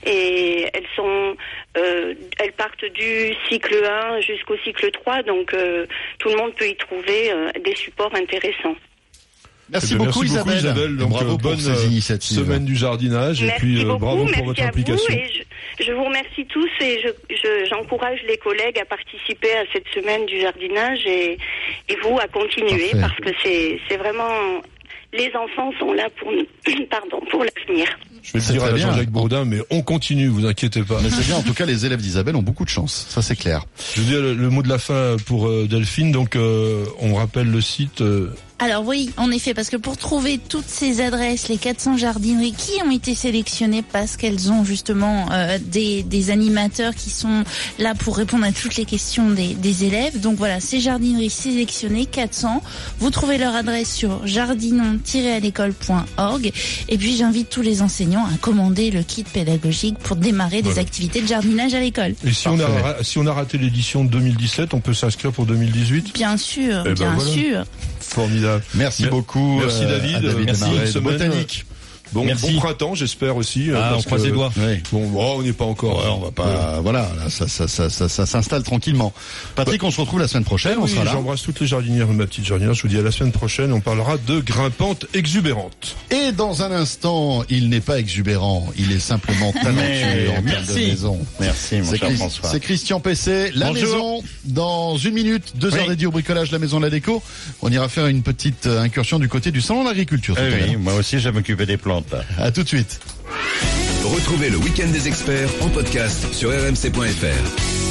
et elles sont euh, elles partent du cycle un jusqu'au cycle trois. Donc euh, tout le monde peut y trouver euh, des supports intéressants. Merci, eh bien, beaucoup, merci beaucoup Isabelle. Isabelle. Donc, bravo bonne pour ces initiatives. Semaine du jardinage merci et puis beaucoup, bravo pour votre implication. Et je, je vous remercie tous et je, je, j'encourage les collègues à participer à cette semaine du jardinage et, et vous à continuer. Parfait. Parce que c'est, c'est vraiment... Les enfants sont là pour nous, pardon, pour l'avenir. Je vais le dire à Jean-Jacques Bourdin, mais on continue, vous inquiétez pas. Mais c'est bien, en tout cas, les élèves d'Isabelle ont beaucoup de chance, ça c'est clair. Je veux dire le, le mot de la fin pour euh, Delphine, donc euh, on rappelle le site... Euh, Alors oui, en effet, parce que pour trouver toutes ces adresses, les quatre cents jardineries qui ont été sélectionnées parce qu'elles ont justement euh, des, des animateurs qui sont là pour répondre à toutes les questions des, des élèves. Donc voilà, ces jardineries sélectionnées, quatre cents. Vous trouvez leur adresse sur jardinon tiret à l'école point org. Et puis j'invite tous les enseignants à commander le kit pédagogique pour démarrer des voilà. activités de jardinage à l'école. Et si on, a, si on a raté l'édition de deux mille dix-sept, on peut s'inscrire pour deux mille dix-huit ? Bien sûr, eh bien ben voilà. sûr. Formidable. Merci Mer- beaucoup. Merci euh, David. à David Merci. Desmarais de Semaine. Botanique. Bon, Merci. bon printemps, j'espère aussi. Ah, parce on croise que- les doigts. Oui. Bon, oh, on n'est pas encore. Ouais, on va pas, voilà, là, ça, ça, ça, ça, ça s'installe tranquillement. Patrick, on se retrouve la semaine prochaine, on Oui, sera là. j'embrasse toutes les jardinières, ma petite jardinière. Je vous dis à la semaine prochaine. On parlera de grimpantes exubérantes. Et dans un instant, il n'est pas exubérant, il est simplement talentueux en termes de merci. maison. Merci, mon C'est cher Chris- François. c'est Christian Pessé, la Bonjour. maison, dans une minute, deux Oui. heures dédiées au bricolage, la maison de la déco. On ira faire une petite euh, incursion du côté du salon de l'agriculture. tout Eh à l'heure. oui, moi aussi, je vais m'occuper des plantes. là. À tout de suite. Retrouvez le week-end des experts en podcast sur r m c point f r.